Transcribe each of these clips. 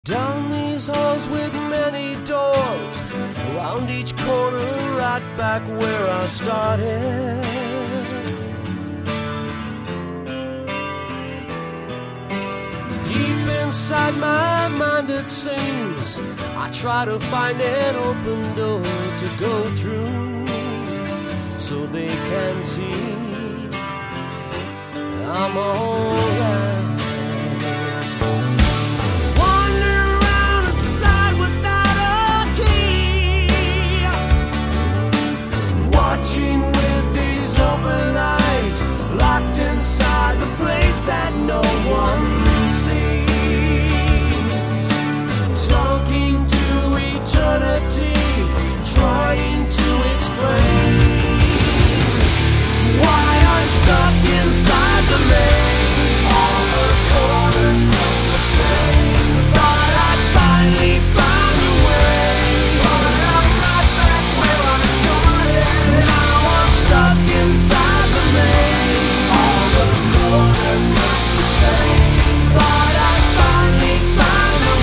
Down these halls with many doors, around each corner, right back where I started. Deep inside my mind it seems I try to find an open door to go through, so they can see I'm alright. With these open eyes, locked inside the place that no one sees, talking to eternity, trying to explain why I'm stuck inside the maze. All the corners look the same. Thought I'd finally find a way, but I'm right back where I started. Stuck inside the maze. All the corners look the same. Thought I'd finally find a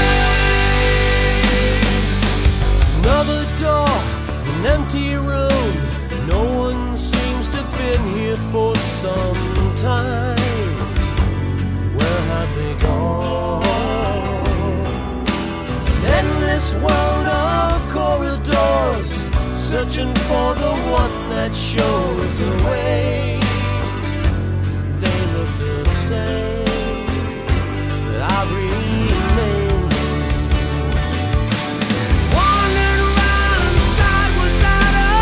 way. Another door, an empty room. No one seems to have been here for some time. Where have they gone? An endless world of corridors, searching for the one that shows the way. They look the same, but I remain. Wandering around inside without a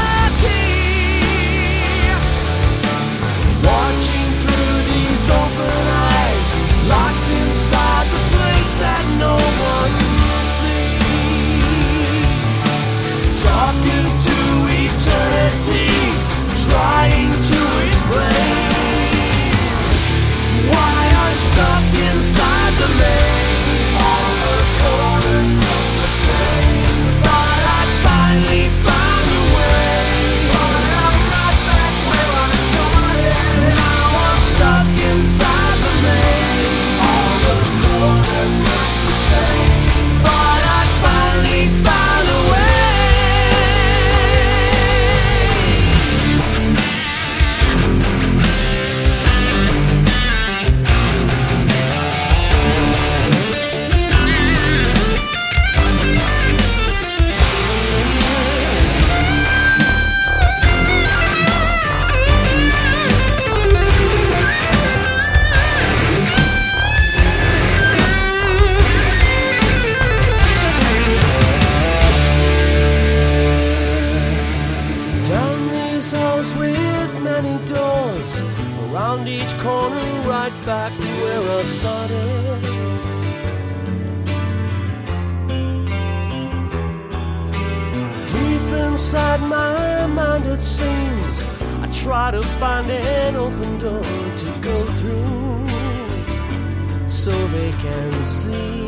key, watching through these open eyes, locked inside the place that no one sees, talking to eternity, trying to explain why I'm stuck inside the maze. All the corners look the same. Thought I'd finally find a way, but I'm right back where I started. Now I'm stuck inside the maze. All the corners look the same. Thought I'd finally find a way. Around each corner, right back where I started. Deep inside my mind it seems I try to find an open door to go through, so they can see